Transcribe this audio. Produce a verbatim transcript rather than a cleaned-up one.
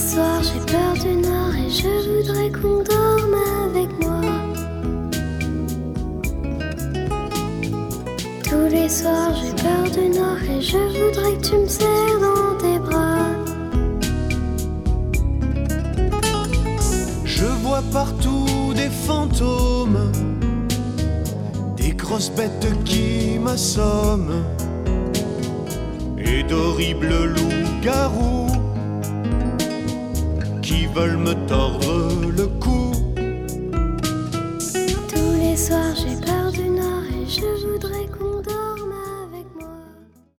soirs j'ai peur du noir et je voudrais qu'on dorme avec moi. Tous les soirs j'ai peur du noir et je voudrais que tu me serres dans tes bras. Je vois partout des fantômes, des grosses bêtes qui m'assomment et d'horribles loups-garous qui veulent me tordre